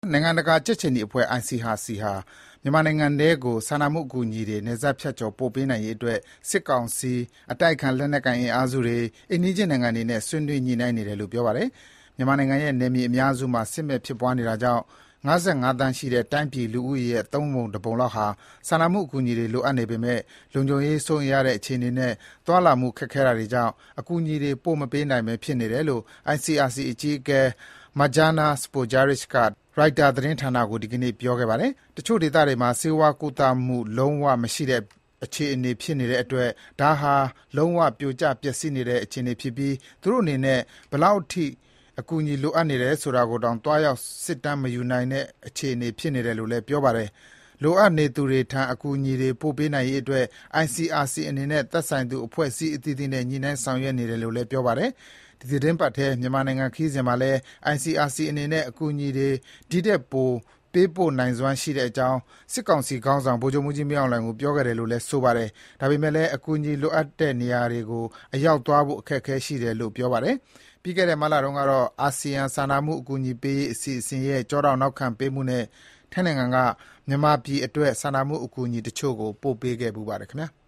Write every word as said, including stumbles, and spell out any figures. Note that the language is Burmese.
နိုင်ငံတကာကြက်ခြေနီအဖွဲ့ အိုင် စီ စီ ဟာမြန်မာနိုင်ငံထဲကိုစာနာမှုအကူအညီတွေနယ်စပ်ဖြတ်ကျော်ပို့ပေးနိုင်ရေးအတွက်စစ်ကောင်စီ၊အတိုက်အခံလက်နက်ကိုင်အင်အားစုတွေ၊အိမ်နီးချင်းနိုင်ငံတွေနဲ့ဆွေးနွေးညှိနှိုင်းနေတယ်လို့ပြောပါတယ်။မြန်မာနိုင်ငံရဲ့နယ်မြေအများစုမှာစစ်မက်ဖြစ်ပွားနေတာကြောင့်၅၅သန်းရှိတဲ့တိုင်းပြည်လူဦးရေရဲ့သုံးပုံတစ်ပုံလောက်ဟာစာနာမှုအကူအညီတွေလိုအပ်နေပေမဲ့လုံခြုံရေးစိုးရိမ်ရတဲ့အခြေအနေနဲ့သွားလာမှုခက်ခဲတာတွေကြောင့်အကူအညီတွေပို့မပေးနိုင်ဘဲဖြစ်နေတယ်လို့ အိုင် စီ အာር စီ အကြီးအကဲ Mirjana Spojarich က ရိုက်တာသတင်းဌာနကိုဒီကနေ့ပြောခဲ့ပါတယ်။တချို့ဒေသတွေမှာဆေးဝါးကုသမှုလုံးဝမရှိတဲ့အခြေအနေဖြစ်နေတဲ့အတွက်ဒါဟာလုံးဝပြိုကျပျက်စီးနေတဲ့အခြေအနေဖြစ်ပြီးသူတို့အနေနဲ့ဘယ်လောက်အထိအကူအညီလိုအပ်နေတယ်ဆိုတာကိုတောင်သွားရောက်စစ်တမ်းမယူနိုင်တဲ့အခြေအနေဖြစ်နေတယ်လို့လည်းပြောပါတယ်။လိုအပ်နေသူတွေထံအကူအညီတွေပို့ပေးနိုင်ရေးအတွက် အိုင် စီ အာ စီ အနေနဲ့သက်ဆိုင်သူအဖွဲ့အစည်းအသီးသီးနဲ့ညှိနှိုင်းဆောင်ရွက်နေတယ်လို့လည်းပြောပါတယ်။ဒီသီတင်းပတ်ထဲမြန်မာနိုင်ငံခရီးစဉ်မှာလည်း အိုင် စီ အာ စီ အနေနဲ့အကူအညီတွေဒီထက်ပိုပေးပို့နိုင်စွမ်းရှိတဲ့အကြောင်းစစ်ကောင်စီခေါင်းဆောင်ဗိုလ်ချုပ်မှူးကြီးမင်းအောင်လှိုင်ကိုပြောခဲ့တယ်လို့လည်းဆိုပါတယ်။ဒါပေမဲ့လည်းအကူအညီလိုအပ်တဲ့နေရာတွေကိုအရောက်သွားဖို့အခက်အခဲရှိတယ်လို့ပြောပါတယ်။ပြီးခဲ့တဲ့မတ်လတုန်းကတော့အာဆီယံစာနာမှုအကူအညီပေးရေးအစီအစဉ်ရဲ့ကျောထောက်နောက်ခံပေးမှုနဲ့ထိုင်းနိုင်ငံကမြန်မာပြည်အတွက်စာနာမှုအကူအညီတချို့ကိုပို့ပေးခဲ့ဖူးပါတယ်ခင်ဗျာ။